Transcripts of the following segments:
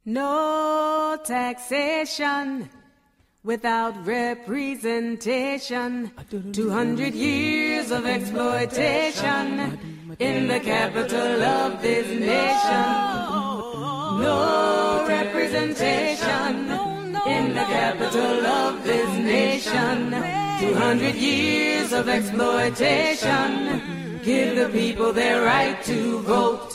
No taxation without representation. 200 years of exploitation in the capital of this nation. No representation in the capital of this nation. 200 years of exploitation. Give the people their right to vote.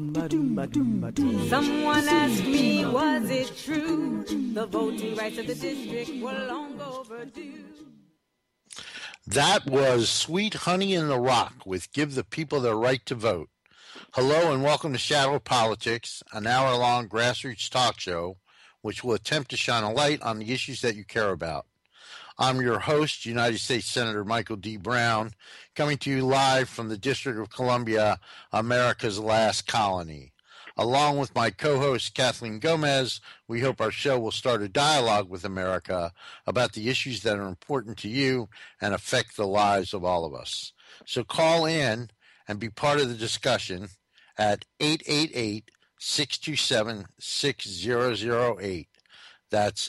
Someone asked me, was it true? The voting rights of the district were long overdue. That was Sweet Honey in the Rock with Give the People Their Right to Vote. Hello and welcome to Shadow Politics, an hour-long grassroots talk show which will attempt to shine a light on the issues that you care about. I'm your host, United States Senator Michael D. Brown, coming to you live from the District of Columbia, America's last colony. Along with my co-host, Kathleen Gomez, we hope our show will start a dialogue with America about the issues that are important to you and affect the lives of all of us. So call in and be part of the discussion at 888-627-6008. That's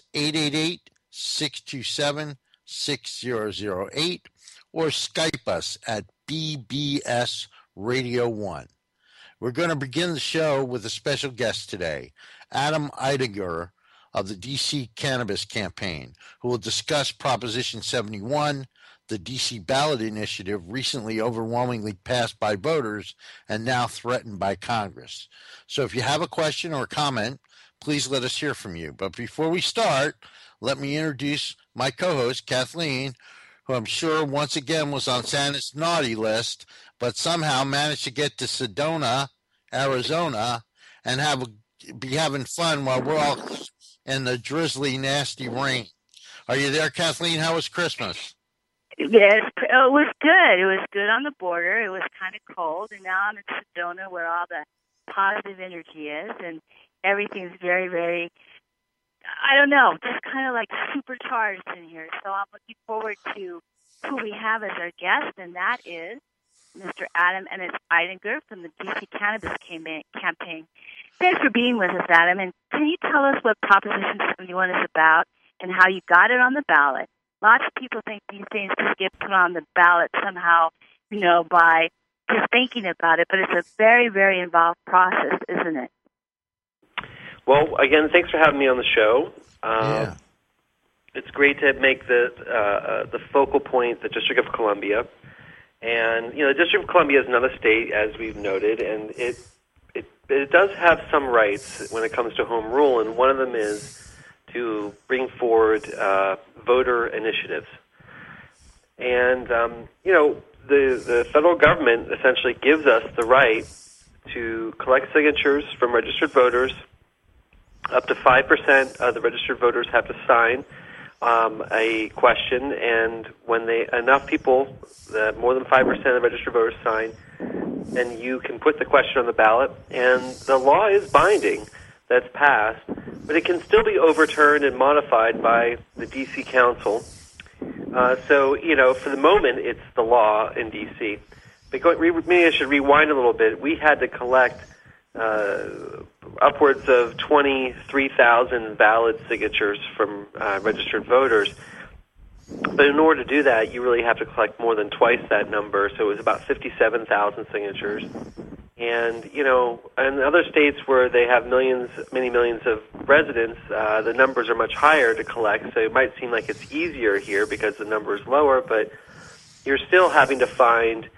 888-627-6008, or Skype us at BBS Radio 1. We're going to begin the show with a special guest today, Adam Eidegger of the D.C. Cannabis Campaign, who will discuss Proposition 71, the D.C. ballot initiative recently overwhelmingly passed by voters and now threatened by Congress. So if you have a question or a comment, please let us hear from you. But before we start, let me introduce my co-host, Kathleen, who I'm sure once again was on Santa's naughty list, but somehow managed to get to Sedona, Arizona, and be having fun while we're all in the drizzly, nasty rain. Are you there, Kathleen? How was Christmas? Yes, it was good. It was good on the border. It was kind of cold, and now I'm in Sedona where all the positive energy is, and everything's very, very, I don't know, just kind of like supercharged in here. So I'm looking forward to who we have as our guest, and that is Mr. Adam Eidegger from the D.C. Cannabis Campaign. Thanks for being with us, Adam. And can you tell us what Proposition 71 is about and how you got it on the ballot? Lots of people think these things just get put on the ballot somehow, by just thinking about it. But it's a very, very involved process, isn't it? Well, again, thanks for having me on the show. Yeah. It's great to make the focal point the District of Columbia. And, the District of Columbia is another state, as we've noted, and it does have some rights when it comes to home rule, and one of them is to bring forward voter initiatives. And, the federal government essentially gives us the right to collect signatures from registered voters. Up to 5% of the registered voters have to sign a question, and when enough people, more than 5% of the registered voters sign, then you can put the question on the ballot, and the law is binding that's passed, but it can still be overturned and modified by the D.C. Council. So, for the moment, it's the law in D.C. But maybe I should rewind a little bit. We had to collect upwards of 23,000 ballot signatures from registered voters. But in order to do that, you really have to collect more than twice that number. So it was about 57,000 signatures. And, in other states where they have many millions of residents, the numbers are much higher to collect. So it might seem like it's easier here because the number is lower, but you're still having to find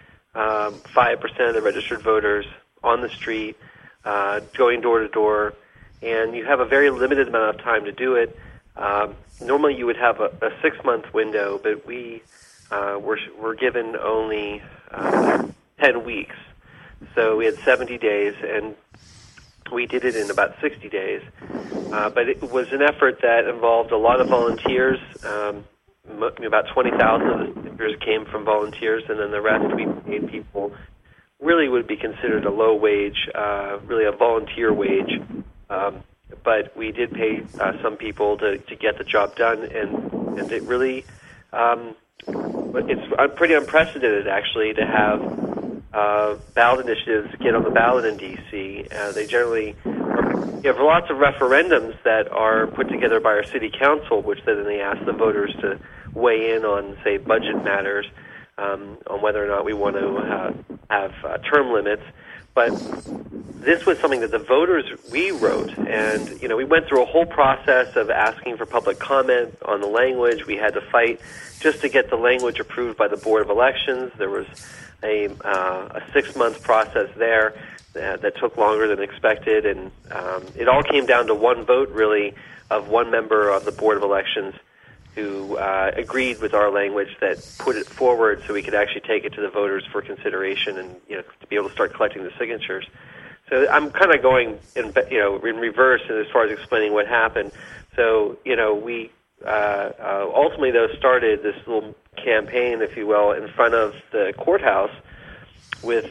5% of the registered voters on the street, going door to door, and you have a very limited amount of time to do it. Normally you would have a 6-month window, but we were given only 10 weeks. So we had 70 days, and we did it in about 60 days. But it was an effort that involved a lot of volunteers. About 20,000 of the signatures came from volunteers, and then the rest we paid people. Really would be considered a low wage, really a volunteer wage. But we did pay some people to get the job done, and it really, it's pretty unprecedented, actually, to have ballot initiatives get on the ballot in D.C. They generally you have lots of referendums that are put together by our city council, which then they ask the voters to weigh in on, say, budget matters, on whether or not we want to have term limits. But this was something that the voters, we wrote, and, we went through a whole process of asking for public comment on the language. We had to fight just to get the language approved by the Board of Elections. There was a 6-month process there that took longer than expected, and it all came down to one vote, really, of one member of the Board of Elections who agreed with our language that put it forward so we could actually take it to the voters for consideration and to be able to start collecting the signatures. So I'm kind of going in reverse as far as explaining what happened. So we ultimately though started this little campaign, if you will, in front of the courthouse with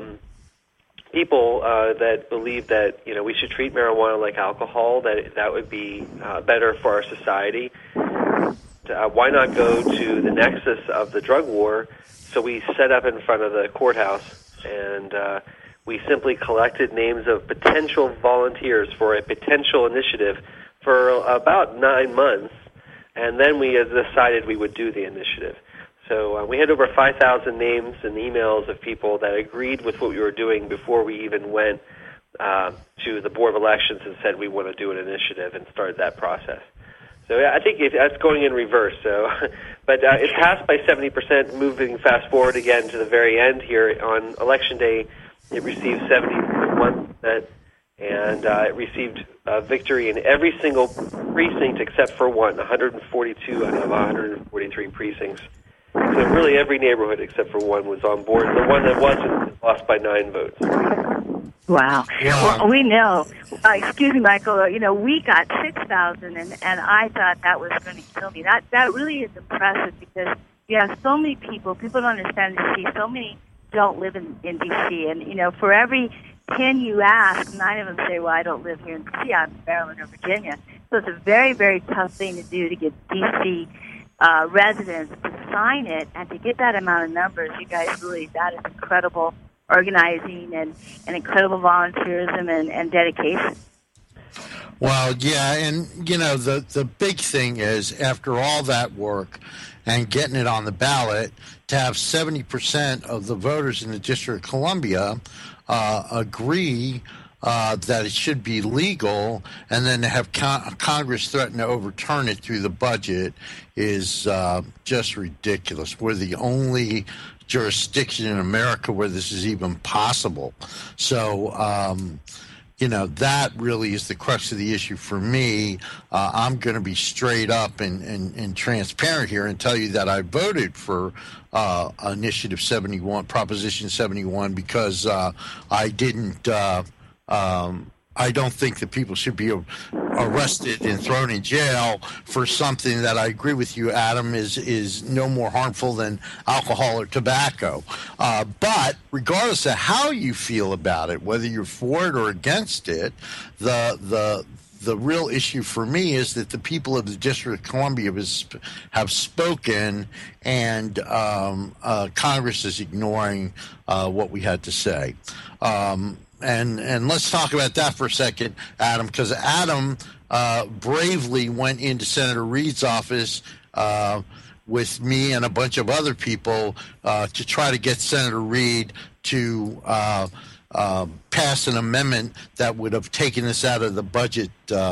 people that believe that we should treat marijuana like alcohol, that would be better for our society. Why not go to the nexus of the drug war? So we set up in front of the courthouse, and we simply collected names of potential volunteers for a potential initiative for about 9 months, and then we decided we would do the initiative. So we had over 5,000 names and emails of people that agreed with what we were doing before we even went to the Board of Elections and said we want to do an initiative and started that process. So I think that's going in reverse. So, but it passed by 70%. Moving fast forward again to the very end here on Election Day, it received 70.1%, and it received victory in every single precinct except for one, 142 out of 143 precincts. So really every neighborhood except for one was on board. The one that wasn't lost by 9 votes. Wow. Well, we know. Excuse me, Michael. We got 6,000, and I thought that was going to kill me. That really is impressive because you have so many people. People don't understand D.C. So many don't live in D.C. And for every 10 you ask, 9 of them say, "Well, I don't live here in D.C. I'm in Maryland or Virginia." So it's a very, very tough thing to do to get D.C. Residents to sign it, and to get that amount of numbers, you guys really, that is incredible organizing and incredible volunteerism and dedication. Well, yeah, and the big thing is after all that work and getting it on the ballot, to have 70% of the voters in the District of Columbia agree that it should be legal, and then to have Congress threaten to overturn it through the budget is just ridiculous. We're the only jurisdiction in America where this is even possible. So, that really is the crux of the issue for me. I'm going to be straight up and transparent here and tell you that I voted for Initiative 71, Proposition 71, because I didn't I don't think that people should be arrested and thrown in jail for something that I agree with you, Adam, is no more harmful than alcohol or tobacco. But regardless of how you feel about it, whether you're for it or against it, the real issue for me is that the people of the District of Columbia have spoken, and Congress is ignoring what we had to say. And let's talk about that for a second, Adam, because Adam bravely went into Senator Reed's office with me and a bunch of other people to try to get Senator Reed to pass an amendment that would have taken us out of the budget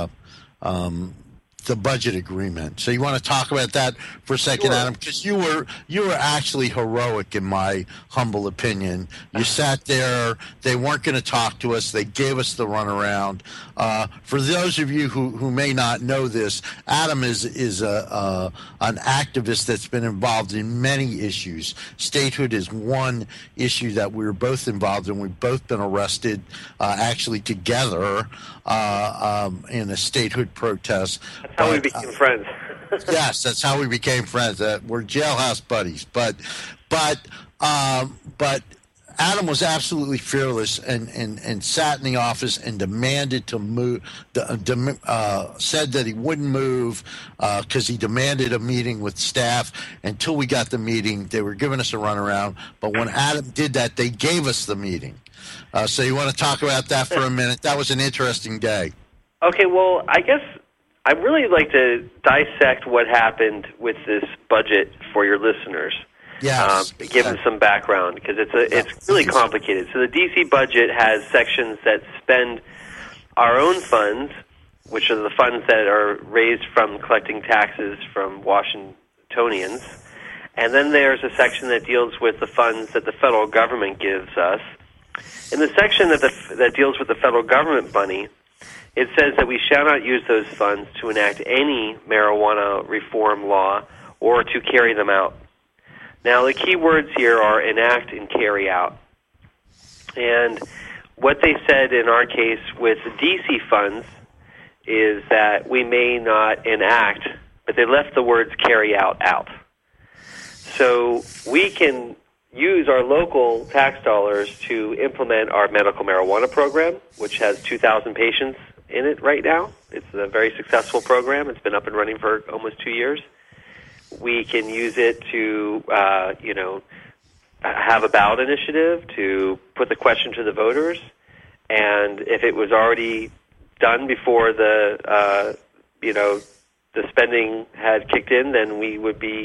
agreement. So you want to talk about that for a second, sure, Adam? Because you were actually heroic, in my humble opinion. You sat there. They weren't going to talk to us. They gave us the runaround. For those of you who may not know this, Adam is an activist that's been involved in many issues. Statehood is one issue that we were both involved in. We've both been arrested, actually together, in a statehood protest. That's how we became friends. Yes, that's how we became friends. We're jailhouse buddies. But Adam was absolutely fearless and sat in the office and demanded to move. Said that he wouldn't move because he demanded a meeting with staff. Until we got the meeting, they were giving us a runaround. But when Adam did that, they gave us the meeting. So you want to talk about that for a minute? That was an interesting day. Okay, well, I guess I'd really like to dissect what happened with this budget for your listeners. Yes. Give them some background, because it's really complicated. So the D.C. budget has sections that spend our own funds, which are the funds that are raised from collecting taxes from Washingtonians. And then there's a section that deals with the funds that the federal government gives us. In the section that deals with the federal government money, it says that we shall not use those funds to enact any marijuana reform law or to carry them out. Now, the key words here are enact and carry out. And what they said in our case with the D.C. funds is that we may not enact, but they left the words carry out. So we can use our local tax dollars to implement our medical marijuana program, which has 2,000 patients in it right now. It's a very successful program. It's been up and running for almost 2 years. We can use it to, have a ballot initiative to put the question to the voters. And if it was already done before the spending had kicked in, then we would be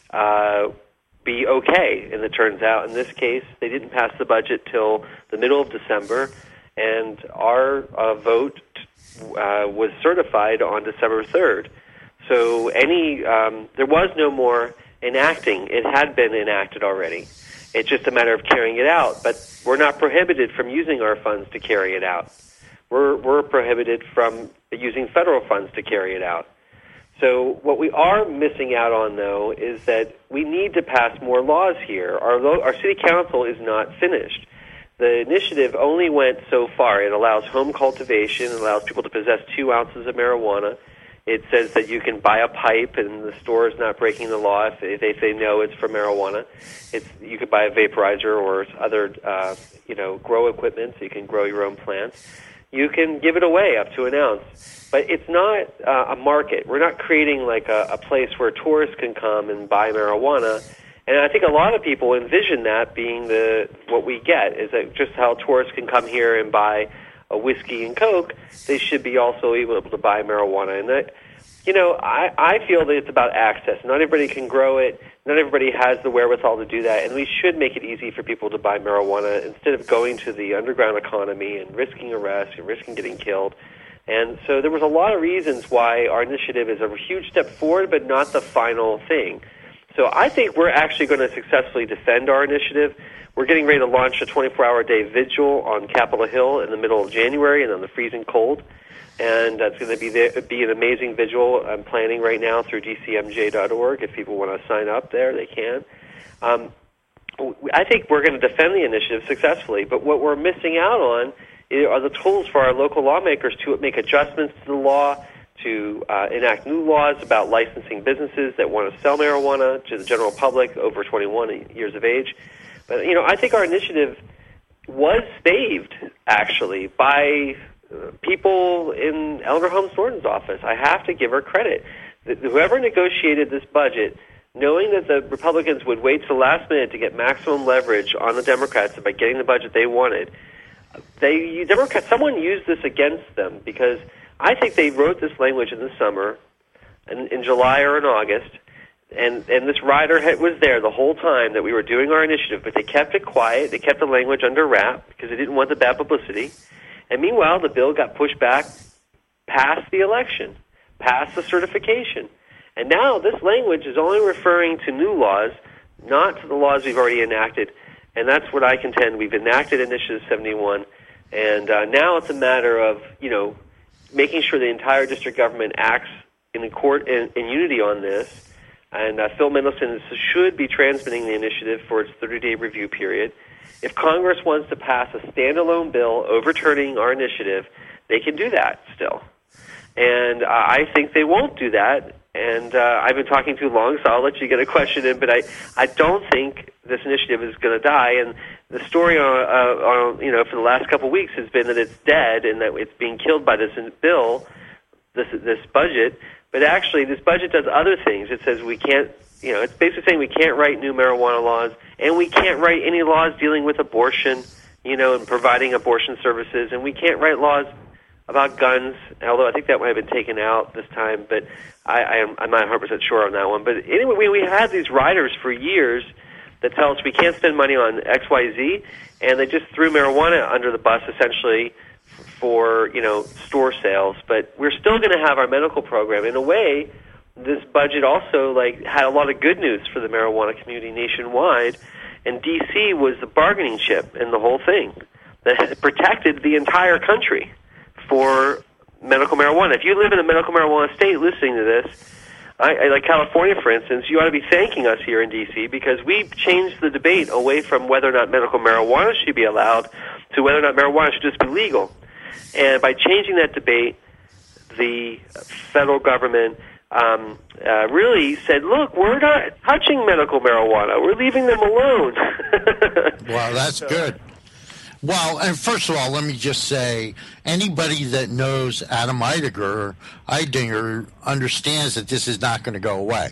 okay. And it turns out in this case, they didn't pass the budget till the middle of December, and our vote was certified on December 3rd. So there was no more enacting. It had been enacted already. It's just a matter of carrying it out. But we're not prohibited from using our funds to carry it out. We're prohibited from using federal funds to carry it out. So what we are missing out on, though, is that we need to pass more laws here. Our city council is not finished. The initiative only went so far. It allows home cultivation. It allows people to possess 2 ounces of marijuana. It says that you can buy a pipe and the store is not breaking the law if they say no, it's for marijuana. You could buy a vaporizer or other grow equipment so you can grow your own plants. You can give it away up to an ounce. But it's not a market. We're not creating like a place where tourists can come and buy marijuana. And I think a lot of people envision that being what we get, is that just how tourists can come here and buy a whiskey and Coke, they should be also able to buy marijuana. And that, I feel that it's about access. Not everybody can grow it. Not everybody has the wherewithal to do that. And we should make it easy for people to buy marijuana instead of going to the underground economy and risking arrest and risking getting killed. And so there was a lot of reasons why our initiative is a huge step forward, but not the final thing. So I think we're actually going to successfully defend our initiative. We're getting ready to launch a 24-hour-day vigil on Capitol Hill in the middle of January and on the freezing cold. And that's going to be an amazing vigil. I'm planning right now through dcmj.org. If people want to sign up there, they can. I think we're going to defend the initiative successfully. But what we're missing out on are the tools for our local lawmakers to make adjustments to the law, to enact new laws about licensing businesses that want to sell marijuana to the general public over 21 years of age. But, I think our initiative was saved, actually, by people in Eleanor Holmes Norton's office. I have to give her credit. Whoever negotiated this budget, knowing that the Republicans would wait to the last minute to get maximum leverage on the Democrats by getting the budget they wanted, someone used this against them, because I think they wrote this language in the summer, in July or in August, and this rider was there the whole time that we were doing our initiative, but they kept it quiet. They kept the language under wrap because they didn't want the bad publicity. And meanwhile, the bill got pushed back past the election, past the certification. And now this language is only referring to new laws, not to the laws we've already enacted. And that's what I contend. We've enacted Initiative 71, and now it's a matter of, making sure the entire district government acts in unity on this. And Phil Mendelson should be transmitting the initiative for its 30-day review period. If Congress wants to pass a standalone bill overturning our initiative, they can do that still. And I think they won't do that. And I've been talking too long, so I'll let you get a question in. But I don't think this initiative is going to die. And the story on for the last couple of weeks has been that it's dead and that it's being killed by this bill, this budget. But actually, this budget does other things. It says we can't, it's basically saying we can't write new marijuana laws, and we can't write any laws dealing with abortion, and providing abortion services, and we can't write laws about guns, although I think that might have been taken out this time, but I'm not 100% sure on that one. But anyway, we had these riders for years that tell us we can't spend money on X, Y, Z, and they just threw marijuana under the bus essentially for store sales. But we're still going to have our medical program. In a way, this budget also had a lot of good news for the marijuana community nationwide, and D.C. was the bargaining chip in the whole thing that protected the entire country for medical marijuana. If you live in a medical marijuana state listening to this, like California, for instance, you ought to be thanking us here in D.C. because we've changed the debate away from whether or not medical marijuana should be allowed to whether or not marijuana should just be legal. And by changing that debate, the federal government really said, look, we're not touching medical marijuana. We're leaving them alone. Well, that's good. Well, and first of all, let me just say, anybody that knows Adam Eidinger understands that this is not going to go away.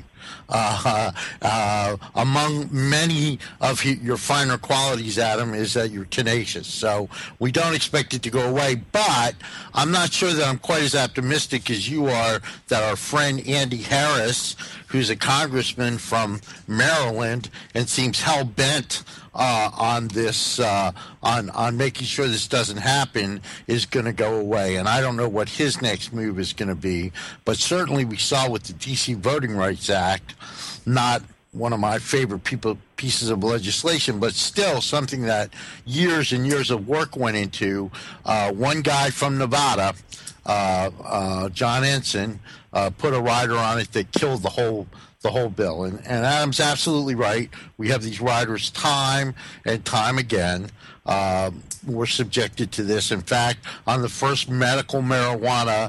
Among many of your finer qualities, Adam, is that you're tenacious. So we don't expect it to go away, but I'm not sure that I'm quite as optimistic as you are that our friend Andy Harris, who's a congressman from Maryland and seems hell-bent on this, on making sure this doesn't happen, is going to go away. And I don't know what his next move is going to be, but certainly we saw with the D.C. Voting Rights Act, not one of my favorite pieces of legislation, but still something that years and years of work went into. One guy from Nevada, John Ensign, put a rider on it that killed the whole bill. And Adam's absolutely right. We have these riders time and time again. We're subjected to this. In fact, on the first medical marijuana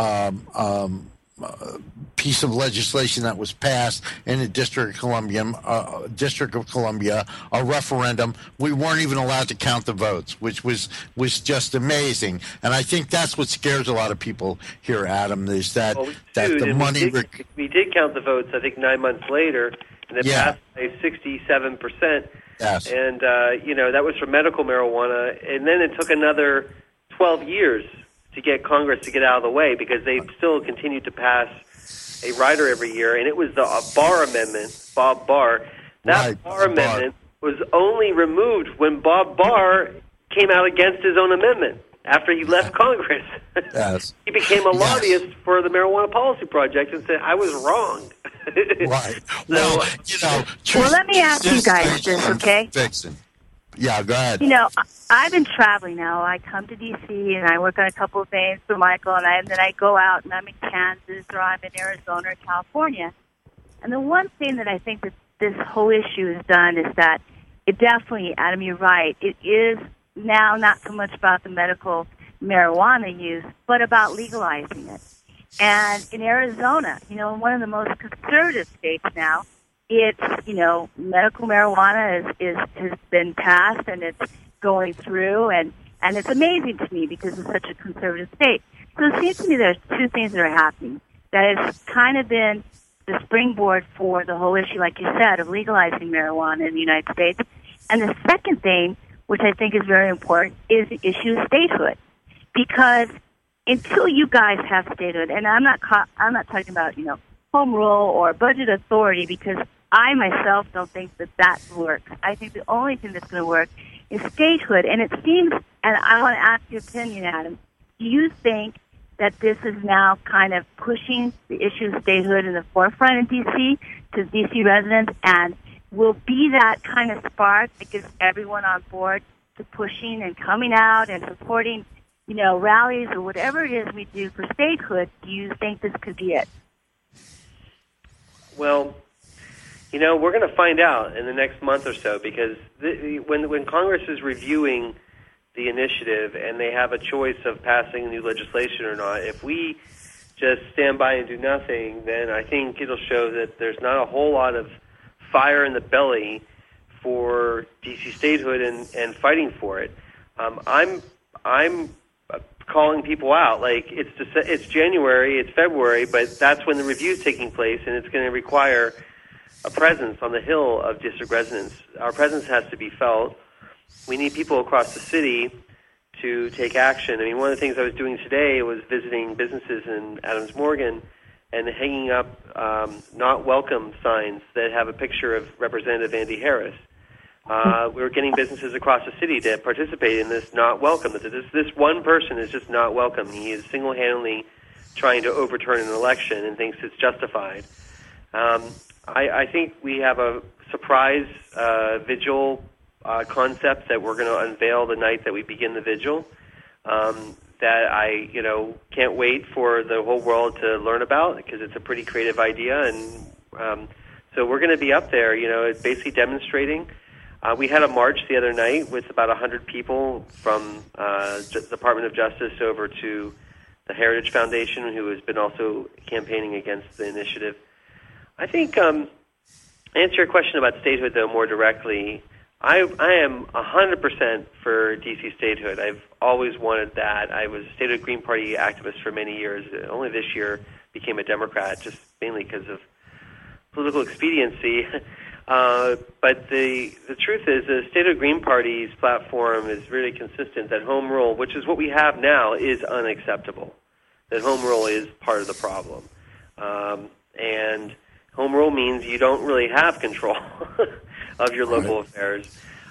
piece of legislation that was passed in the District of Columbia, a referendum, we weren't even allowed to count the votes, which was just amazing. And I think that's what scares a lot of people here, Adam, is that the money... We did count the votes, I think, 9 months later, and it passed by 67%. Yes. And, that was for medical marijuana. And then it took another 12 years to get Congress to get out of the way because they still continued to pass a rider every year, and it was the Barr Amendment, Bob Barr. That Barr Amendment was only removed when Bob Barr came out against his own amendment after he left Congress. Yes. He became a lobbyist for the Marijuana Policy Project and said, I was wrong. Right. Well, well, let me ask you guys this, okay? Fixing. Yeah, go ahead. I've been traveling now. I come to D.C. and I work on a couple of things for Michael, and then I go out and I'm in Kansas or I'm in Arizona or California. And the one thing that I think that this whole issue has done is that it definitely, Adam, you're right, it is now not so much about the medical marijuana use, but about legalizing it. And in Arizona, one of the most conservative states now, it's, medical marijuana has been passed and it's going through, and it's amazing to me because it's such a conservative state. So it seems to me there's two things that are happening. That has kind of been the springboard for the whole issue, like you said, of legalizing marijuana in the United States. And the second thing, which I think is very important, is the issue of statehood. Because until you guys have statehood, and I'm not talking about, home rule or budget authority, because I myself don't think that works. I think the only thing that's going to work is statehood. And it seems, and I want to ask your opinion, Adam, do you think that this is now kind of pushing the issue of statehood in the forefront in D.C. to D.C. residents, and will be that kind of spark that gets everyone on board to pushing and coming out and supporting, rallies or whatever it is we do for statehood? Do you think this could be it? Well, we're going to find out in the next month or so, because when Congress is reviewing the initiative and they have a choice of passing new legislation or not, if we just stand by and do nothing, then I think it'll show that there's not a whole lot of fire in the belly for D.C. statehood and fighting for it. I'm calling people out. Like, it's January, it's February, but that's when the review is taking place, and it's going to require a presence on the Hill of district residents. Our presence has to be felt. We need people across the city to take action. I mean, one of the things I was doing today was visiting businesses in Adams Morgan and hanging up not welcome signs that have a picture of Representative Andy Harris. We were getting businesses across the city to participate in this not welcome. This one person is just not welcome. He is single-handedly trying to overturn an election and thinks it's justified. I think we have a surprise vigil concept that we're going to unveil the night that we begin the vigil. That I, can't wait for the whole world to learn about, because it's a pretty creative idea, and so we're going to be up there, basically demonstrating. We had a march the other night with about 100 people from the Department of Justice over to the Heritage Foundation, who has been also campaigning against the initiative. I think, answer your question about statehood, though, more directly, I am 100% for D.C. statehood. I've always wanted that. I was a statehood Green Party activist for many years. Only this year became a Democrat, just mainly because of political expediency. But the truth is, the statehood Green Party's platform is really consistent that home rule, which is what we have now, is unacceptable. That home rule is part of the problem. And home rule means you don't really have control of your local affairs.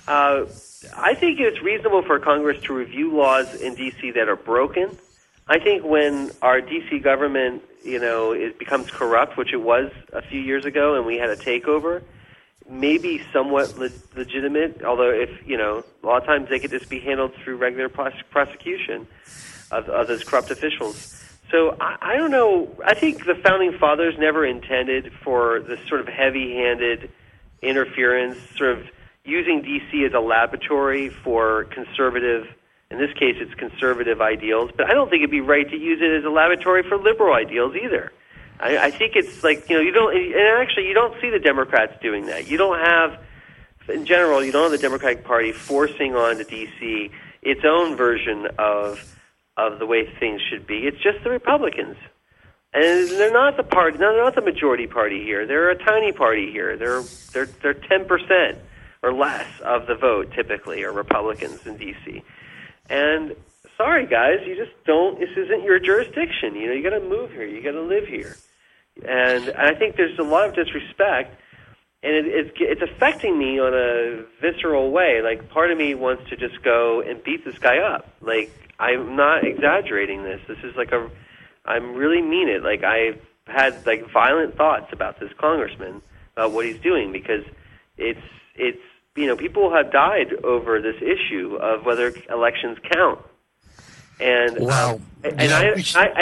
I think it's reasonable for Congress to review laws in D.C. that are broken. I think when our D.C. government, it becomes corrupt, which it was a few years ago, and we had a takeover, maybe somewhat legitimate, although a lot of times they could just be handled through regular prosecution of those corrupt officials. So I don't know. I think the Founding Fathers never intended for this sort of heavy-handed interference, sort of using D.C. as a laboratory for conservative, in this case it's conservative ideals, but I don't think it'd be right to use it as a laboratory for liberal ideals either. I think it's like, you don't see the Democrats doing that. You don't have, in general, you don't have the Democratic Party forcing on to D.C. its own version of the way things should be. It's just the Republicans. And they're not the party. No, they're not the majority party here. They're a tiny party here. They're 10% or less of the vote typically, are Republicans in D.C. And sorry, guys, you just don't. This isn't your jurisdiction. You got to move here. You got to live here. And I think there's a lot of disrespect, and it's affecting me on a visceral way. Like, part of me wants to just go and beat this guy up. Like, I'm not exaggerating this. This is I'm really mean it. Like, I've had violent thoughts about this congressman, about what he's doing, because it's people have died over this issue of whether elections count. And what I'm trying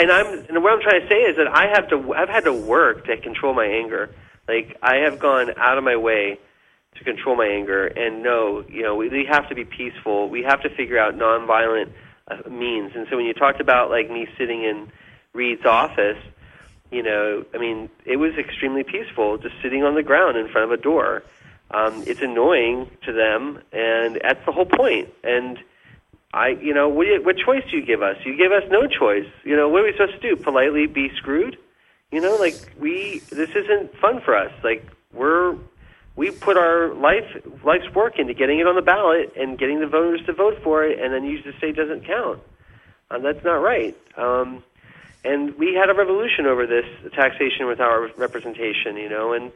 to say is that I've had to work to control my anger. Like, I have gone out of my way to control my anger, and we have to be peaceful. We have to figure out nonviolent means. And so when you talked about me sitting in Reed's office, it was extremely peaceful, just sitting on the ground in front of a door. It's annoying to them, and that's the whole point. And what choice do you give us? You give us no choice. What are we supposed to do? Politely be screwed? This isn't fun for us. We put our life's work into getting it on the ballot and getting the voters to vote for it, and then you just say it doesn't count. That's not right. And we had a revolution over this taxation without representation, and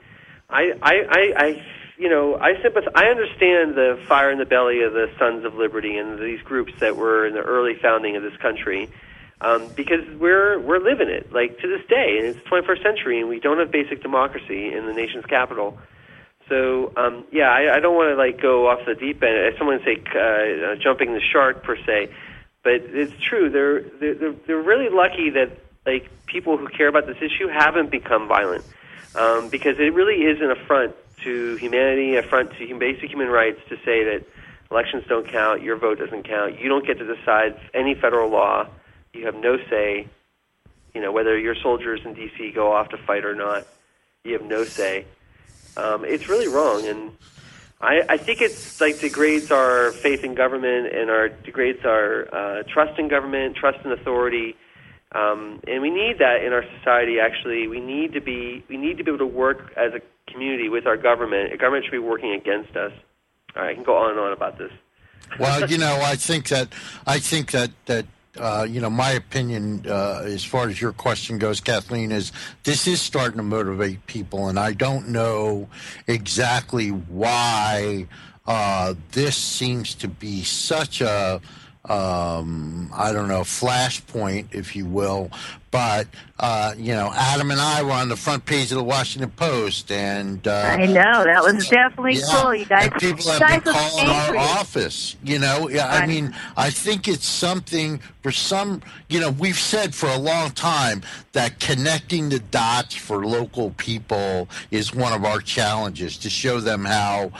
I understand the fire in the belly of the Sons of Liberty and these groups that were in the early founding of this country, because we're living it, to this day, and it's the 21st century, and we don't have basic democracy in the nation's capital. So, I don't want to go off the deep end. Someone say jumping the shark per se, but it's true. They're really lucky that people who care about this issue haven't become violent, because it really is an affront to humanity, affront to basic human rights to say that elections don't count, your vote doesn't count, you don't get to decide any federal law, you have no say, whether your soldiers in D.C. go off to fight or not, you have no say. It's really wrong, and I think it's like degrades our faith in government and degrades our trust in government, trust in authority, and we need that in our society. Actually, we need to be able to work as a community with our government. A government should be working against us. All right, I can go on and on about this. Well, I think that my opinion as far as your question goes, Kathleen, is this is starting to motivate people, and I don't know exactly why this seems to be such a flashpoint, if you will. But, Adam and I were on the front page of the Washington Post, and I know, that was definitely cool. You guys, and people have been calling our office, I mean, I think it's something for some, we've said for a long time that connecting the dots for local people is one of our challenges, to show them how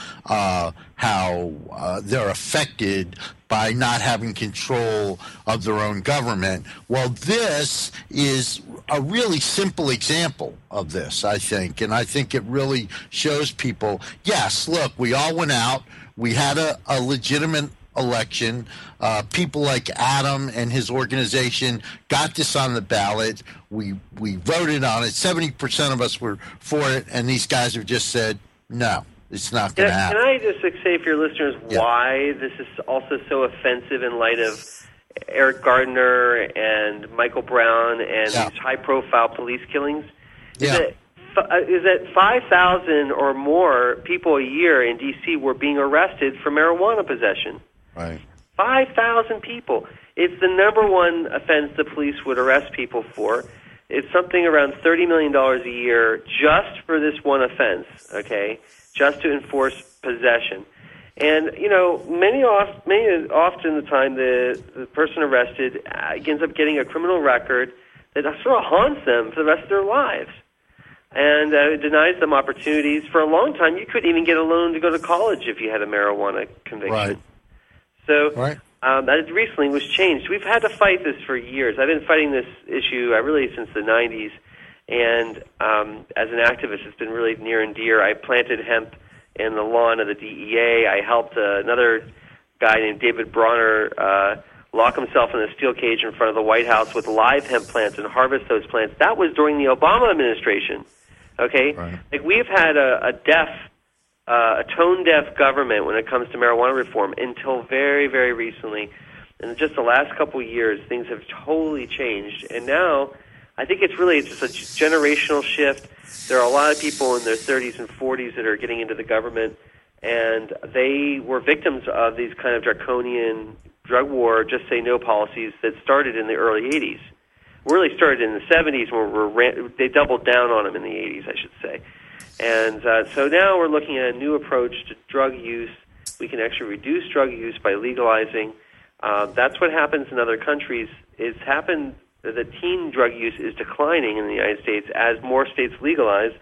they're affected by not having control of their own government. Well, this is a really simple example of this, I think. And I think it really shows people, yes, look, we all went out. We had a legitimate election. People like Adam and his organization got this on the ballot. We voted on it. 70% of us were for it. And these guys have just said, no. It's not going to happen. Can I just say for your listeners why this is also so offensive in light of Eric Gardner and Michael Brown and these high-profile police killings? Is that 5,000 or more people a year in D.C. were being arrested for marijuana possession. Right. 5,000 people. It's the number one offense the police would arrest people for. It's something around $30 million a year just for this one offense, okay? Just to enforce possession. And, many often the time the person arrested ends up getting a criminal record that sort of haunts them for the rest of their lives. And it denies them opportunities. For a long time, you couldn't even get a loan to go to college if you had a marijuana conviction. Right. So that recently was changed. We've had to fight this for years. I've been fighting this issue really since the 90s. And as an activist, it's been really near and dear. I planted hemp in the lawn of the DEA. I helped another guy named David Bronner lock himself in a steel cage in front of the White House with live hemp plants and harvest those plants. That was during the Obama administration. Okay? Right. Like, we've had a tone-deaf government when it comes to marijuana reform until very, very recently. In just the last couple of years, things have totally changed. And now I think it's just a generational shift. There are a lot of people in their 30s and 40s that are getting into the government, and they were victims of these kind of draconian drug war, just say no policies that started in the early 80s. Really started in the 70s where they doubled down on them in the 80s, I should say. And so now we're looking at a new approach to drug use. We can actually reduce drug use by legalizing. That's what happens in other countries. It's happened. The teen drug use is declining in the United States as more states legalize.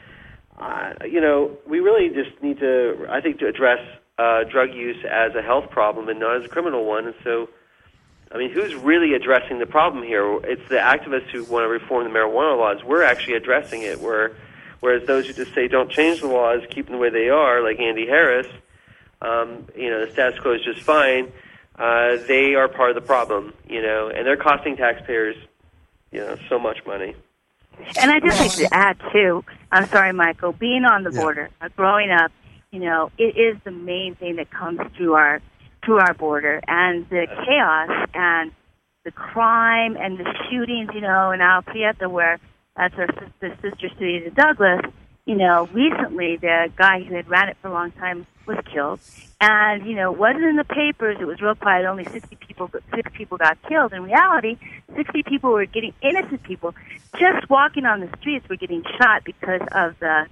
We really just need to, I think, to address drug use as a health problem and not as a criminal one. And so, I mean, who's really addressing the problem here? It's the activists who want to reform the marijuana laws. We're actually addressing it, whereas those who just say don't change the laws, keep them the way they are, like Andy Harris, the status quo is just fine. They are part of the problem, and they're costing taxpayers, so much money. And I just like to add, too, I'm sorry, Michael, being on the border, growing up, it is the main thing that comes through our border, and the chaos and the crime and the shootings, in El Prieto, where that's the sister city to Douglas. Recently the guy who had ran it for a long time was killed, and it wasn't in the papers. It was real quiet. Only 6 people got killed. In reality, 60 people were innocent people just walking on the streets were getting shot because of the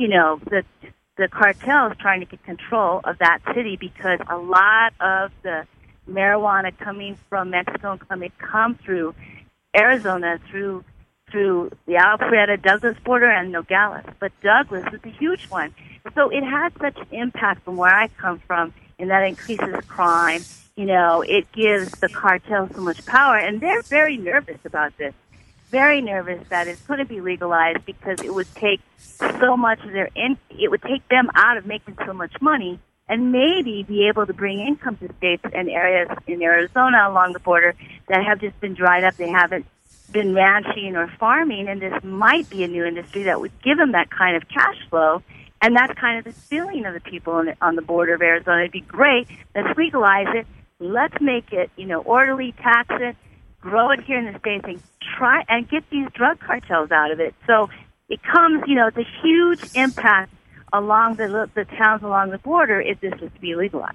cartels trying to get control of that city, because a lot of the marijuana coming from Mexico come through Arizona through the Alpharetta Douglas border and Nogales. But Douglas is a huge one. So it has such an impact from where I come from, and that increases crime. It gives the cartel so much power, and they're very nervous about this. very nervous that it's going to be legalized because it would take so much of it would take them out of making so much money and maybe be able to bring income to states and areas in Arizona along the border that have just been dried up. They haven't been ranching or farming, and this might be a new industry that would give them that kind of cash flow. And that's kind of the feeling of the people on the border of Arizona. It'd be great. Let's legalize it. Let's make it, orderly, tax it, grow it here in the States, and try and get these drug cartels out of it. So it comes, it's a huge impact along the towns along the border if this is to be legalized.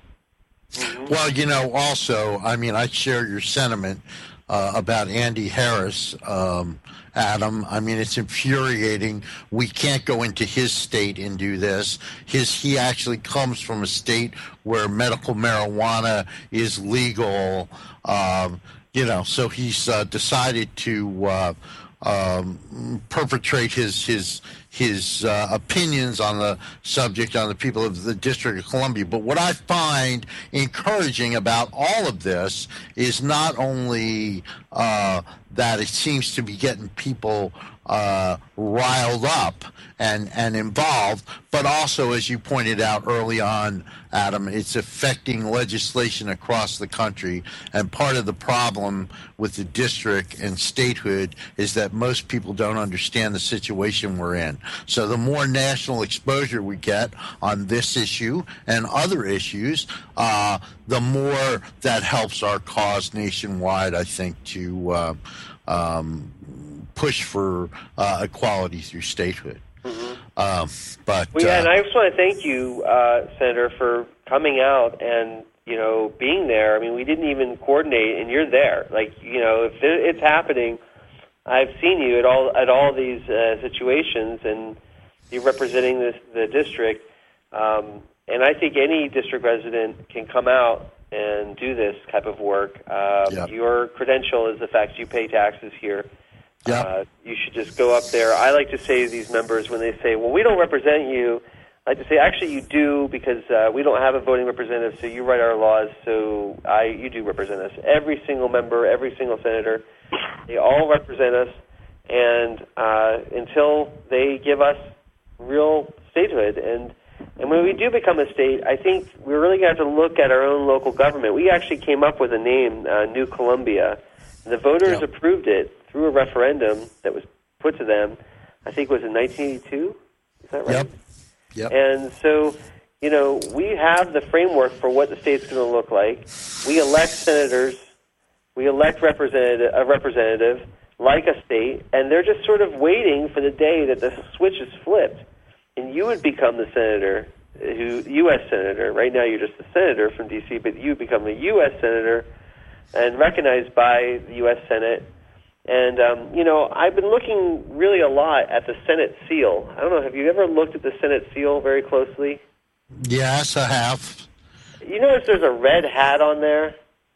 Well, also, I share your sentiment about Andy Harris, Adam. It's infuriating. We can't go into his state and do this. He actually comes from a state where medical marijuana is legal, so he's decided to perpetrate his opinions on the subject on the people of the District of Columbia. But what I find encouraging about all of this is not only that it seems to be getting people riled up and involved, but also, as you pointed out early on, Adam, it's affecting legislation across the country. And part of the problem with the district and statehood is that most people don't understand the situation we're in. So the more national exposure we get on this issue and other issues, the more that helps our cause nationwide, I think, to push for equality through statehood. And I just want to thank you, Senator, for coming out and being there. We didn't even coordinate, and you're there. If it's happening, I've seen you at all these situations, and you're representing the district. And I think any district resident can come out and do this type of work. Your credential is the fact you pay taxes here. You should just go up there. I like to say to these members when they say, well, we don't represent you, I like to say, actually you do, because we don't have a voting representative, so you write our laws, so you do represent us. Every single member, every single senator, they all represent us, and until they give us real statehood. And when we do become a state, I think we're really going to have to look at our own local government. We actually came up with a name, New Columbia. The voters approved it through a referendum that was put to them, I think it was in 1982. Is that right? Yep. And so, we have the framework for what the state's going to look like. We elect senators. We elect a representative like a state, and they're just sort of waiting for the day that the switch is flipped, and you would become the senator, U.S. senator. Right now you're just a senator from D.C., but you become a U.S. senator and recognized by the U.S. Senate. And, I've been looking really a lot at the Senate seal. I don't know, have you ever looked at the Senate seal very closely? Yes, I have. You notice there's a red hat on there?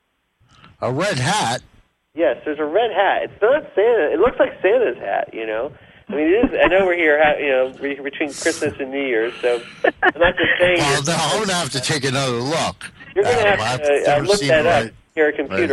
A red hat? Yes, there's a red hat. It's not Santa. It looks like Santa's hat, it is. I know we're here, between Christmas and New Year's, so I'm not just saying... Well, I'm going to have to take another look. You're going to have to look that up here at a computer.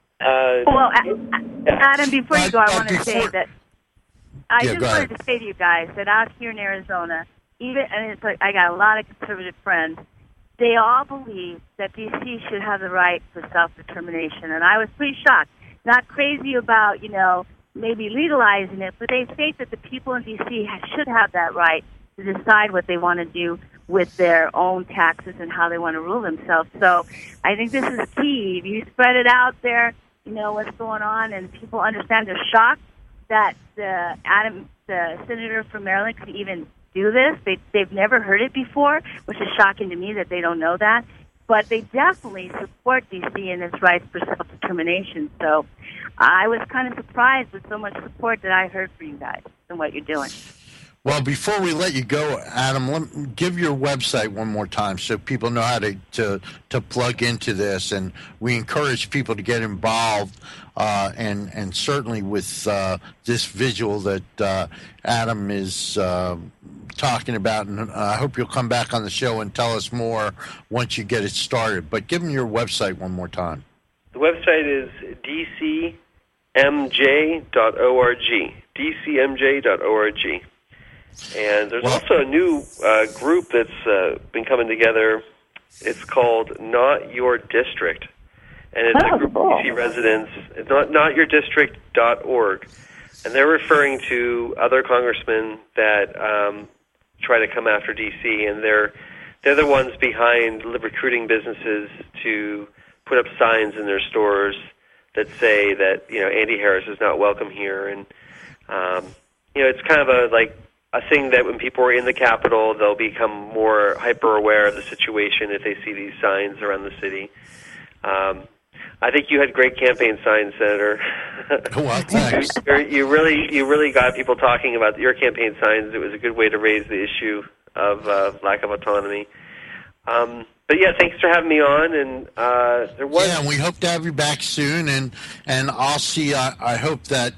Adam, before you go, I want to say that I just wanted to say to you guys that out here in Arizona, I got a lot of conservative friends, they all believe that D.C. should have the right for self-determination, and I was pretty shocked. Not crazy about, maybe legalizing it, but they state that the people in D.C. should have that right to decide what they want to do with their own taxes and how they want to rule themselves. So I think this is key. If you spread it out there, what's going on, and people understand. They're shocked that the senator from Maryland could even do this. They've never heard it before, which is shocking to me that they don't know that. But they definitely support D.C. and its rights for self-determination. So I was kind of surprised with so much support that I heard for you guys and what you're doing. Well, before we let you go, Adam, give your website one more time so people know how to plug into this. And we encourage people to get involved, and certainly with this visual that Adam is talking about. And I hope you'll come back on the show and tell us more once you get it started. But give them your website one more time. The website is dcmj.org. And there's also a new group that's been coming together. It's called Not Your District. And it's a group of DC residents. It's notyourdistrict.org. And they're referring to other congressmen that try to come after DC. And they're the ones behind recruiting businesses to put up signs in their stores that say that, Andy Harris is not welcome here. And, it's kind of a thing that when people are in the Capitol, they'll become more hyper-aware of the situation if they see these signs around the city. I think you had great campaign signs, Senator. Well, thanks. You really got people talking about your campaign signs. It was a good way to raise the issue of lack of autonomy. But yeah, thanks for having me on. And and we hope to have you back soon. And I'll see. I hope that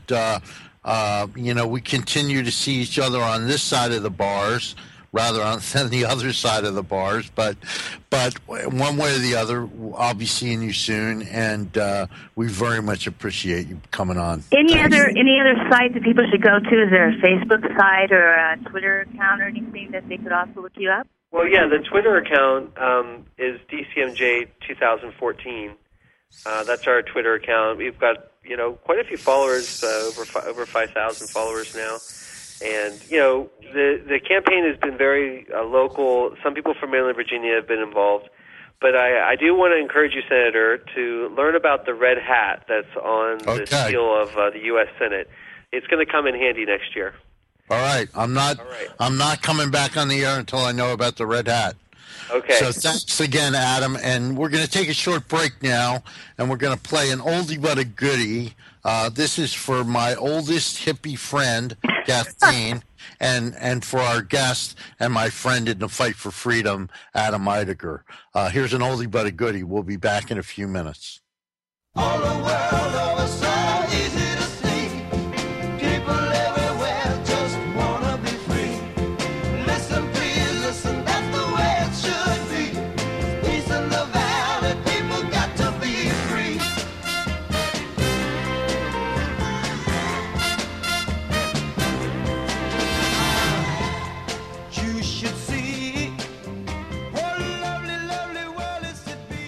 we continue to see each other on this side of the bars rather than the other side of the bars. But one way or the other, I'll be seeing you soon, and we very much appreciate you coming on. Any other sites that people should go to? Is there a Facebook site or a Twitter account or anything that they could also look you up? Well, yeah, the Twitter account is DCMJ 2014. That's our Twitter account. We've got quite a few followers, over 5,000 followers now. And, the campaign has been very local. Some people from Maryland, Virginia have been involved. But I do want to encourage you, Senator, to learn about the red hat that's on the seal of the U.S. Senate. It's going to come in handy next year. All right. I'm not coming back on the air until I know about the red hat. Okay. So thanks again, Adam. And we're going to take a short break now, and we're going to play an oldie but a goodie. This is for my oldest hippie friend, Kathleen, and for our guest and my friend in the fight for freedom, Adam Eidegger. Here's an oldie but a goodie. We'll be back in a few minutes. All the world over so easy to see. People everywhere just wanna be free. Listen, please listen, that's the way it should be. Peace in the valley, people got to be free. You should see what a lovely, lovely world is to be.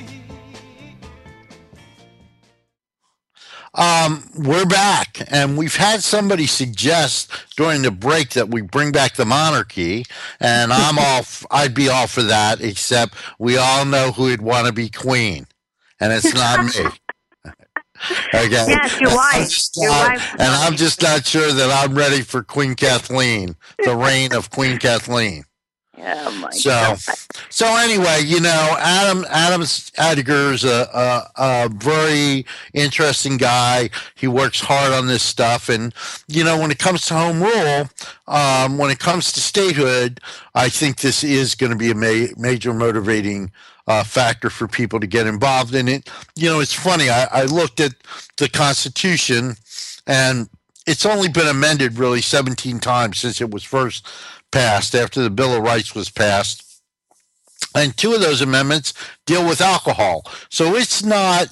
We're back, and we've had somebody suggest during the break that we bring back the monarchy, and I'd be all for that, except we all know who would want to be queen, and it's not me. Okay. Yes, your wife. And I'm just not sure that I'm ready for Queen Kathleen, the reign of Queen Kathleen. Oh my God. So anyway, Adam Eidegger is a very interesting guy. He works hard on this stuff, and when it comes to home rule, when it comes to statehood, I think this is going to be a major motivating factor for people to get involved in it. It's funny. I looked at the Constitution, and it's only been amended really 17 times since it was first passed, after the Bill of Rights was passed. And 2 of those amendments deal with alcohol. So it's not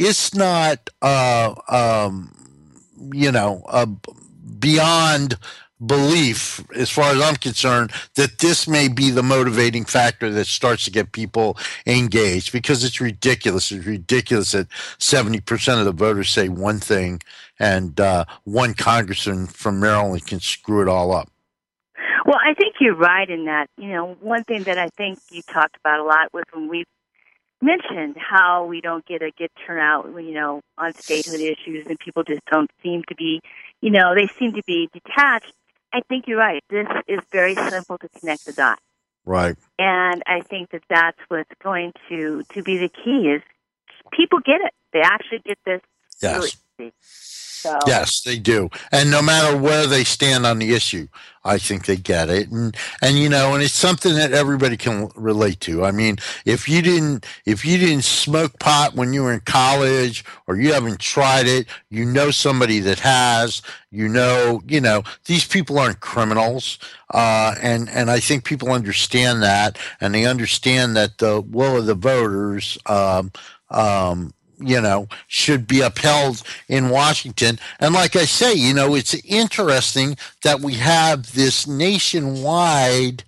beyond belief, as far as I'm concerned, that this may be the motivating factor that starts to get people engaged, because it's ridiculous. It's ridiculous that 70% of the voters say one thing, and one congressman from Maryland can screw it all up. Well, I think you're right in that. One thing that I think you talked about a lot was when we mentioned how we don't get a good turnout, on statehood issues, and people just don't seem to be, they seem to be detached. I think you're right. This is very simple to connect the dots. Right. And I think that that's what's going to be the key is people get it. They actually get this. Yes. Really. So. Yes, they do. And no matter where they stand on the issue, I think they get it. And it's something that everybody can relate to. I mean, if you didn't smoke pot when you were in college, or you haven't tried it, somebody that has, these people aren't criminals. And I think people understand that, and they understand that the will of the voters, should be upheld in Washington. And like I say, it's interesting that we have this nationwide.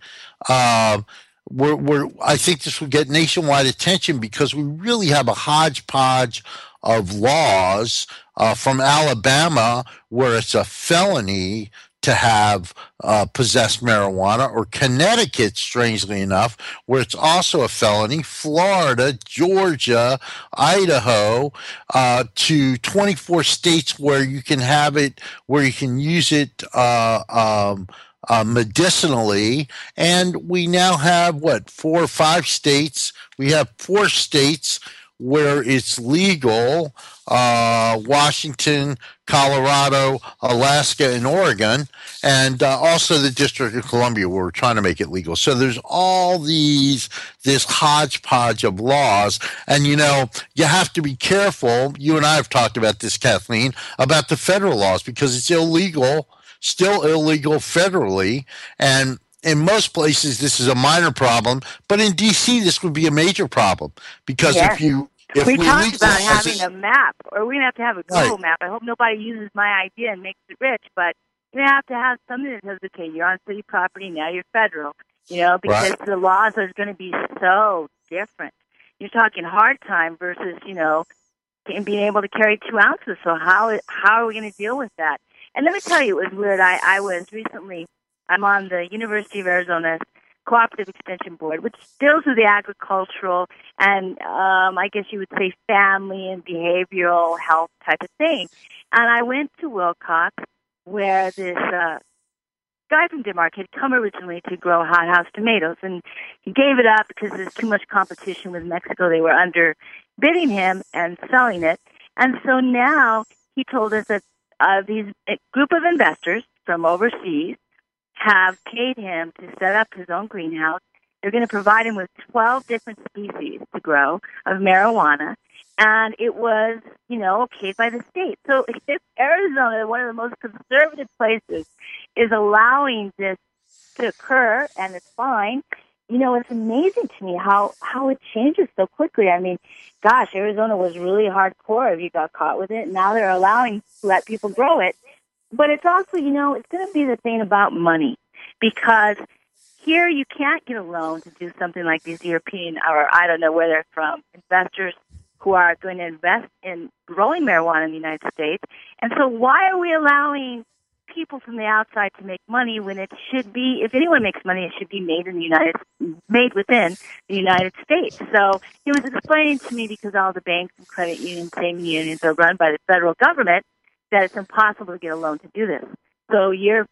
I think this will get nationwide attention because we really have a hodgepodge of laws from Alabama where it's a felony to have possessed marijuana, or Connecticut, strangely enough, where it's also a felony, Florida, Georgia, Idaho, to 24 states where you can have it, where you can use it medicinally. And we now have, 4 or 5 states? We have 4 states where it's legal, Washington, Colorado, Alaska, and Oregon, and also the District of Columbia, where we're trying to make it legal. So there's all this hodgepodge of laws, and you have to be careful. You and I have talked about this, Kathleen, about the federal laws, because it's still illegal federally, and in most places, this is a minor problem, but in D.C., this would be a major problem because if we talked about having it, a map, or we're going to have a Google map. I hope nobody uses my idea and makes it rich, but you have to have something that says, okay, you're on city property, now you're federal, because the laws are going to be so different. You're talking hard time versus, being able to carry 2 ounces. So how are we going to deal with that? And let me tell you, it was weird. I'm on the University of Arizona's Cooperative Extension Board, which deals with the agricultural and I guess you would say family and behavioral health type of thing. And I went to Wilcox, where this guy from Denmark had come originally to grow hothouse tomatoes, and he gave it up because there's too much competition with Mexico. They were underbidding him and selling it. And so now he told us that these group of investors from overseas have paid him to set up his own greenhouse. They're going to provide him with 12 different species to grow of marijuana, and it was, okayed by the state. So if Arizona, one of the most conservative places, is allowing this to occur, and it's fine, it's amazing to me how it changes so quickly. I mean, gosh, Arizona was really hardcore if you got caught with it. Now they're allowing to let people grow it. But it's also, it's going to be the thing about money, because here you can't get a loan to do something like these European, or I don't know where they're from, investors who are going to invest in growing marijuana in the United States. And so why are we allowing people from the outside to make money when it should be, if anyone makes money, it should be made within the United States? So he was explaining to me, because all the banks and credit unions, saving unions are run by the federal government, that it's impossible to get a loan to do this. So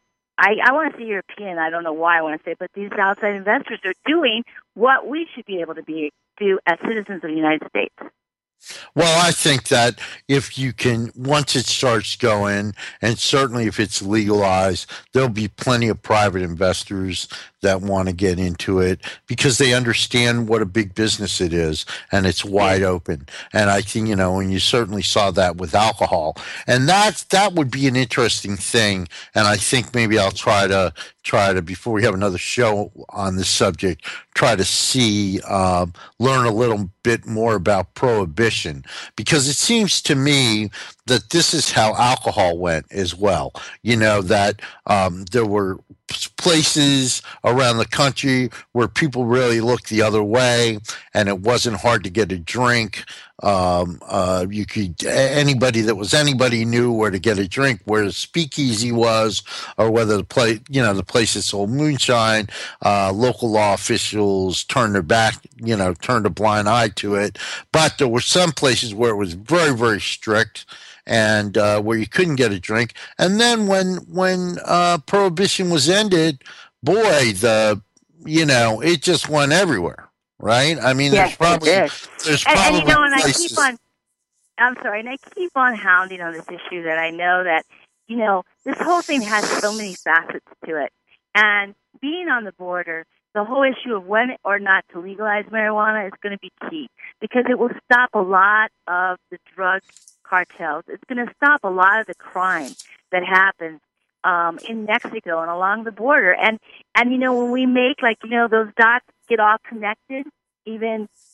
I want to say European, I don't know why I want to say, but these outside investors are doing what we should be able to do as citizens of the United States. Well, I think that if you can, once it starts going, and certainly if it's legalized, there'll be plenty of private investors that want to get into it because they understand what a big business it is, and it's wide open. And I think, and you certainly saw that with alcohol. And that would be an interesting thing. And I think maybe I'll try to, before we have another show on this subject, try to see, learn a little bit more about prohibition, because it seems to me that this is how alcohol went as well. That there were places around the country where people really looked the other way, and it wasn't hard to get a drink. Anybody knew where to get a drink, where the speakeasy was, or whether the place that sold moonshine. Local law officials turned turned a blind eye to it. But there were some places where it was very, very strict, and where you couldn't get a drink. And then when prohibition was ended, boy, it just went everywhere, right? I mean, yes, there's probably and places. I keep on hounding on this issue, that I know that, this whole thing has so many facets to it. And being on the border, the whole issue of when or not to legalize marijuana is going to be key, because it will stop a lot of the drug cartels. It's going to stop a lot of the crime that happens in Mexico and along the border. And when we make, those dots get all connected, even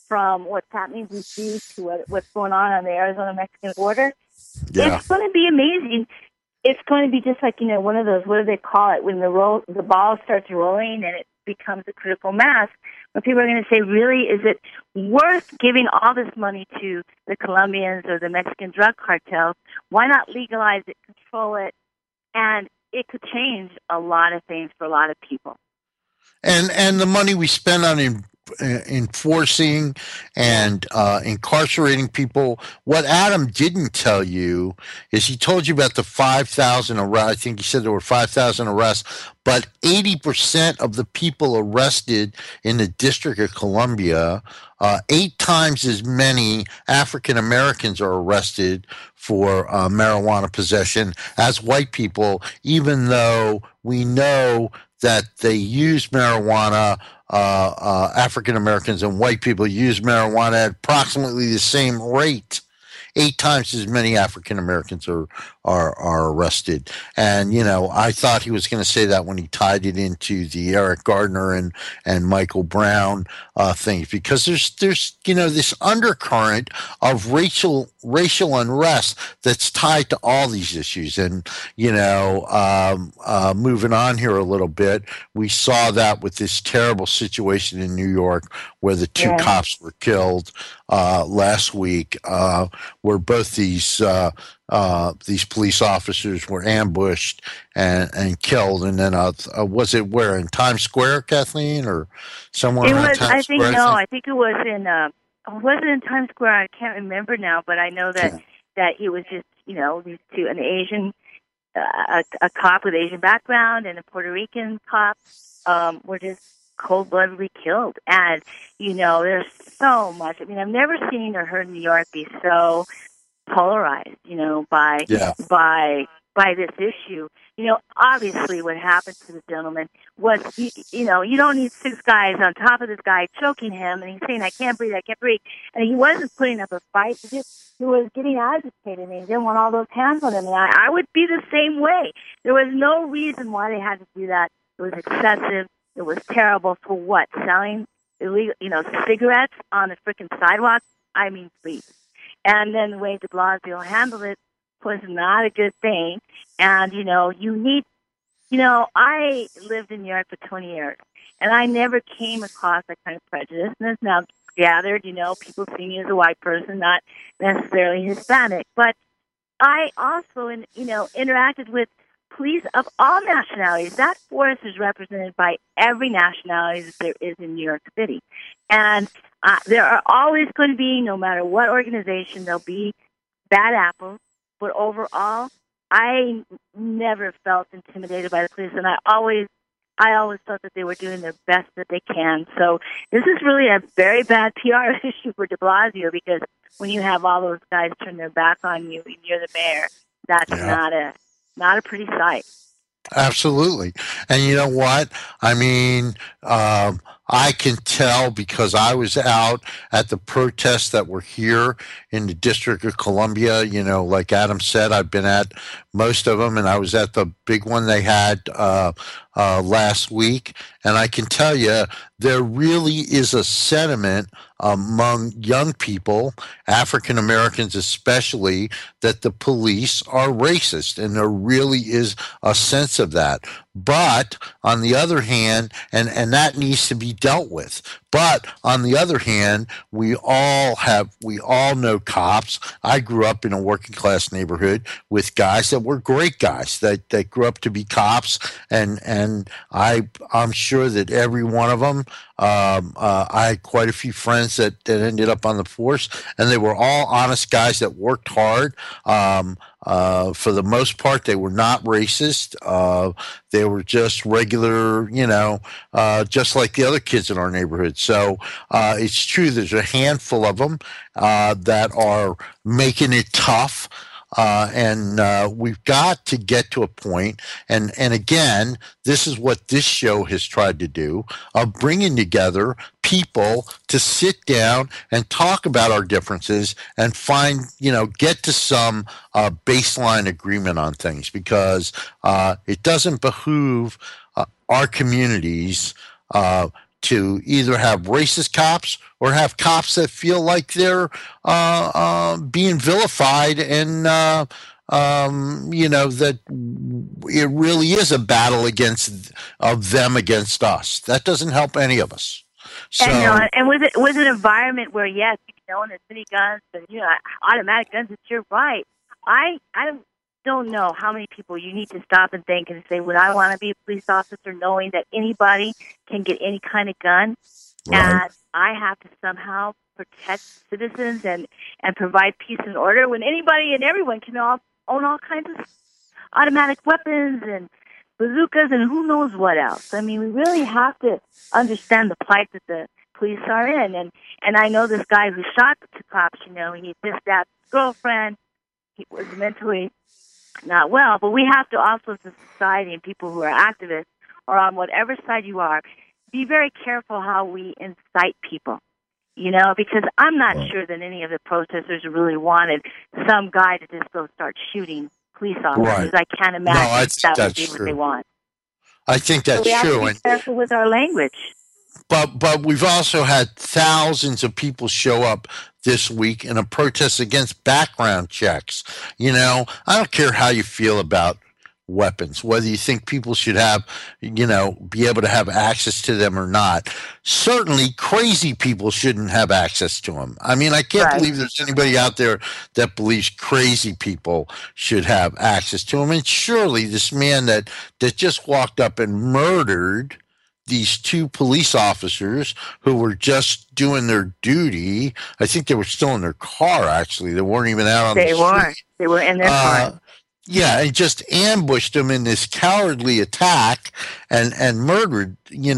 from what's happening in D.C. to what's going on the Arizona-Mexican border. Yeah. It's going to be amazing. It's going to be just like, one of those, what do they call it, when the ball starts rolling and it becomes a critical mass, when people are going to say, really, is it worth giving all this money to the Colombians or the Mexican drug cartels? Why not legalize it, control it, and it could change a lot of things for a lot of people. And the money we spend on enforcing and incarcerating people. What Adam didn't tell you is he told you about the 5,000 arrests. I think he said there were 5,000 arrests, but 80% of the people arrested in the District of Columbia, 8 times as many African Americans are arrested for marijuana possession as white people, even though we know that they use marijuana. African Americans and white people use marijuana at approximately the same rate. 8 times as many African Americans are arrested. And, I thought he was going to say that when he tied it into the Eric Gardner and Michael Brown things, because there's this undercurrent of racial unrest that's tied to all these issues. And, moving on here a little bit, we saw that with this terrible situation in New York where the 2 cops were killed last week, where both these police officers were ambushed and killed. And then was it where, in Times Square, Kathleen, or somewhere around Times Square? I think it was in was it in Times Square? I can't remember now, but I know that it was just these 2, an Asian a cop with Asian background and a Puerto Rican cop were just cold-bloodedly killed. And there's so much. I mean, I've never seen or heard New York be so polarized, by this issue. Obviously what happened to the gentleman was, you don't need 6 guys on top of this guy choking him, and he's saying, I can't breathe. And he wasn't putting up a fight. He was getting agitated, and he didn't want all those hands on him. And I would be the same way. There was no reason why they had to do that. It was excessive. It was terrible. For what? Selling illegal, cigarettes on the freaking sidewalk? I mean, please. And then the way de Blasio handled it was not a good thing. And, I lived in New York for 20 years, and I never came across that kind of prejudice. And it's now gathered, people see me as a white person, not necessarily Hispanic. But I also, interacted with police of all nationalities. That force is represented by every nationality that there is in New York City. And there are always going to be, no matter what organization, there'll be bad apples. But overall, I never felt intimidated by the police, and I always thought that they were doing their best that they can. So this is really a very bad PR issue for de Blasio, because when you have all those guys turn their back on you and you're the mayor, that's not a pretty sight. Absolutely. And you know what? I mean, I can tell because I was out at the protests that were here in the District of Columbia. Like Adam said, I've been at most of them, and I was at the big one they had last week. And I can tell you, there really is a sentiment among young people, African Americans especially, that the police are racist, and there really is a sense of that. But on the other hand, and that needs to be dealt with. But on the other hand, we all know cops. I grew up in a working class neighborhood with guys that were great guys that grew up to be cops, and I'm sure that every one of them, I had quite a few friends that ended up on the force, and they were all honest guys that worked hard. For the most part, they were not racist. They were just regular, just like the other kids in our neighborhood. So it's true, there's a handful of them that are making it tough. And we've got to get to a point, and again, this is what this show has tried to do, of bringing together people to sit down and talk about our differences and find, get to some baseline agreement on things, because it doesn't behoove our communities to either have racist cops or have cops that feel like they're being vilified and that it really is a battle of them against us. That doesn't help any of us. So, and with an environment where yes, you can own as many guns and automatic guns, it's your right. I don't know how many people you need to stop and think and say, would I want to be a police officer knowing that anybody can get any kind of gun, right. and I have to somehow protect citizens and provide peace and order when anybody and everyone can own all kinds of automatic weapons and bazookas and who knows what else. I mean, we really have to understand the plight that the police are in. And I know this guy who shot the two cops, he just stabbed his girlfriend. He was mentally not well. But we have to also, as a society and people who are activists or on whatever side you are, be very careful how we incite people. Because I'm not sure that any of the protesters really wanted some guy to just go start shooting police officers. Right. I can't imagine that would be true. what they want. I think that's we true. We have to be careful with our language. But we've also had thousands of people show up this week in a protest against background checks. I don't care how you feel about weapons, whether you think people should have, be able to have access to them or not. Certainly, crazy people shouldn't have access to them. I mean, I can't believe there's anybody out there that believes crazy people should have access to them. And surely this man that just walked up and murdered these two police officers who were just doing their duty. I think they were still in their car, actually. They weren't even out on the street. They were in their car. Yeah, and just ambushed them in this cowardly attack and murdered,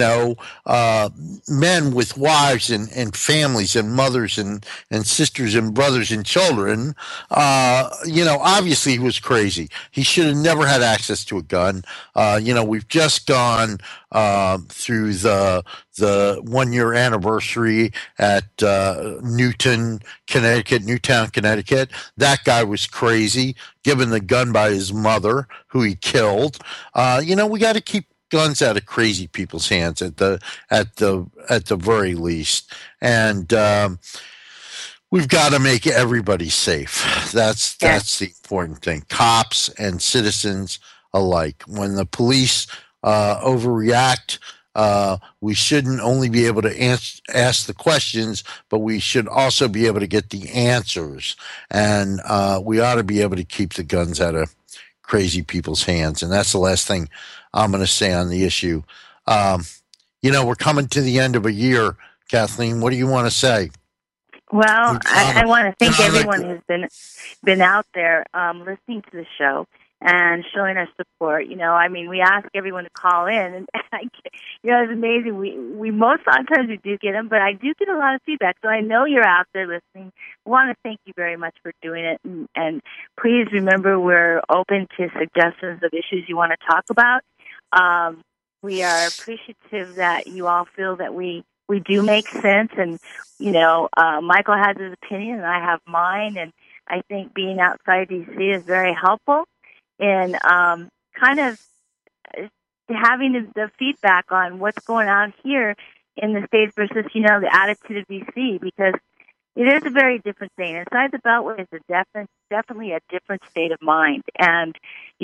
men with wives and families and mothers and sisters and brothers and children. Obviously he was crazy. He should have never had access to a gun. We've just gone through the 1 year anniversary at Newtown, Connecticut. That guy was crazy, given the gun by his mother, who he killed. We got to keep guns out of crazy people's hands at the very least, and we've got to make everybody safe. That's the important thing. Cops and citizens alike. When the police overreact, we shouldn't only be able to ask the questions, but we should also be able to get the answers. And we ought to be able to keep the guns out of crazy people's hands. And that's the last thing I'm going to say on the issue. We're coming to the end of a year. Kathleen, what do you want to say? Well, I want to thank everyone who's been out there listening to the show and showing our support. We ask everyone to call in, and it's amazing. We most sometimes we do get them, but I do get a lot of feedback. So I know you're out there listening. I want to thank you very much for doing it, and please remember we're open to suggestions of issues you want to talk about. We are appreciative that you all feel that we do make sense, and Michael has his opinion, and I have mine, and I think being outside D.C. is very helpful in kind of having the feedback on what's going on here in the States versus, the attitude of D.C., because it is a very different thing. Inside the Beltway is definitely a different state of mind. And,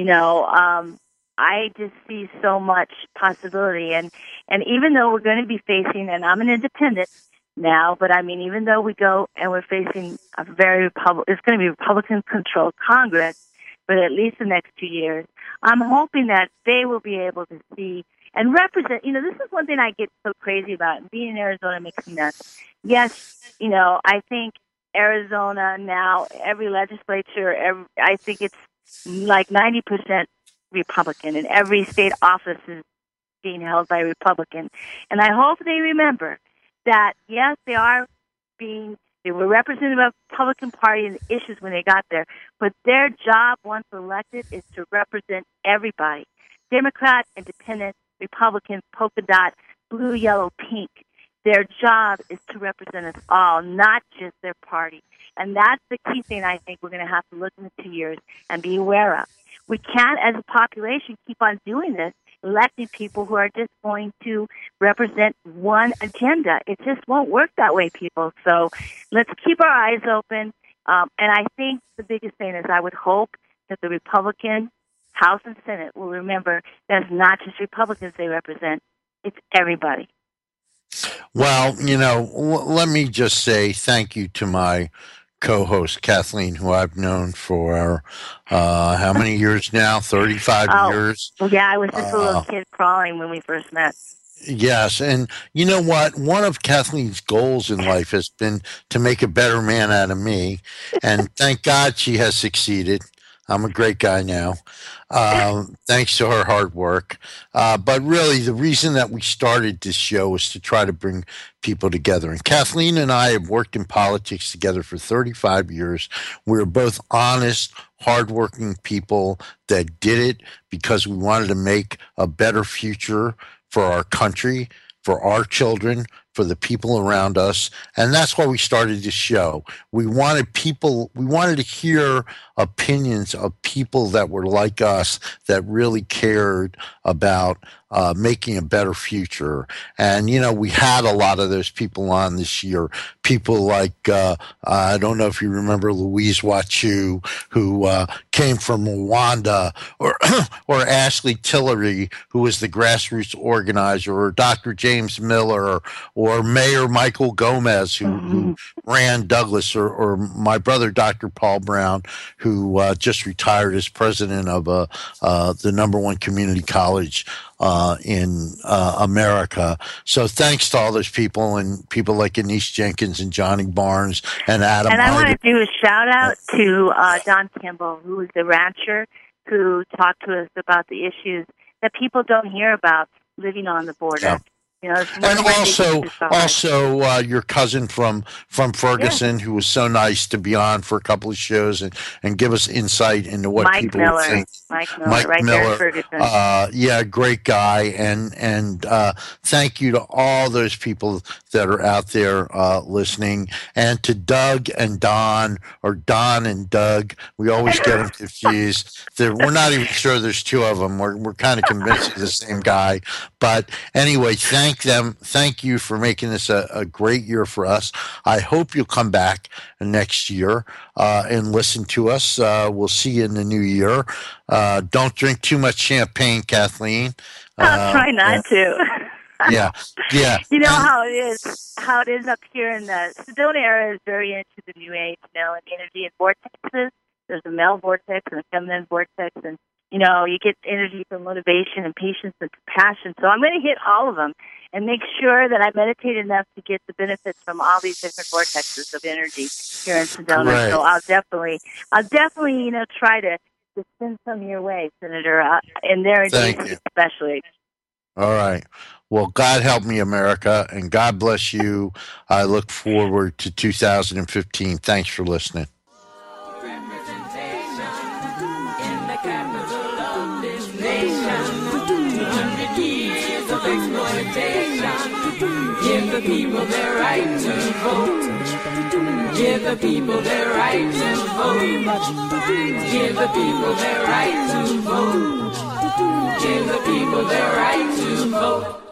I just see so much possibility. And even though we're going to be facing, and I'm an independent now, but even though we go and we're facing it's going to be Republican-controlled Congress, but at least the next 2 years, I'm hoping that they will be able to see and represent. This is one thing I get so crazy about. Being in Arizona makes me nuts. Yes, I think Arizona now, every legislature, I think it's like 90% Republican, and every state office is being held by a Republican. And I hope they remember that, yes, they were represented by the Republican Party and the issues when they got there, but their job once elected is to represent everybody. Democrat, Independent, Republican, polka dot, blue, yellow, pink. Their job is to represent us all, not just their party. And that's the key thing I think we're going to have to look in the 2 years and be aware of. We can't, as a population, keep on doing this electing people who are just going to represent one agenda. It just won't work that way, people. So let's keep our eyes open. And I think the biggest thing is I would hope that the Republican House and Senate will remember that it's not just Republicans they represent. It's everybody. Well, let me just say thank you to my co-host, Kathleen, who I've known for how many years now? 35 years? Yeah, I was just a little kid crawling when we first met. Yes, and you know what? One of Kathleen's goals in life has been to make a better man out of me, and thank God she has succeeded. I'm a great guy now, thanks to her hard work. But really, the reason that we started this show was to try to bring people together. And Kathleen and I have worked in politics together for 35 years. We're both honest, hardworking people that did it because we wanted to make a better future for our country, for our children, for the people around us. And that's why we started this show. We wanted to hear opinions of people that were like us, that really cared about making a better future. And, we had a lot of those people on this year. People like, I don't know if you remember Louise Wachu, who came from Rwanda, or Ashley Tillery, who was the grassroots organizer, or Dr. James Miller, or Mayor Michael Gomez, who ran Douglas, or my brother, Dr. Paul Brown, who just retired as president of the #1 community college in America. So thanks to all those people, and people like Anise Jenkins and Johnny Barnes and Adam. And I want to do a shout out to Don Kimball, who is the rancher who talked to us about the issues that people don't hear about living on the border. Yeah. And also your cousin from Ferguson, who was so nice to be on for a couple of shows and give us insight into what people would think. Mike Miller, there in Ferguson. Great guy, and thank you to all those people that are out there listening, and to Doug and Don, or Don and Doug. We always get them confused. We're not even sure there's two of them. We're kind of convinced it's the same guy, but anyway, Thank you for making this a great year for us. I hope you'll come back next year and listen to us. We'll see you in the new year. Don't drink too much champagne, Kathleen. I'll try not to. Yeah. You know how it is up here in the Sedona area is very into the new age, and energy and vortexes. There's a male vortex and a feminine vortex, and you get energy from motivation and patience and compassion. So I'm going to hit all of them and make sure that I meditate enough to get the benefits from all these different vortexes of energy here in Sedona. Right. So I'll definitely, try to send some your way, Senator, in there especially. All right. Well, God help me, America, and God bless you. I look forward to 2015. Thanks for listening. Give the people their right to vote. Give the people their right to vote. Give the people their right to vote. Give the people their right to vote.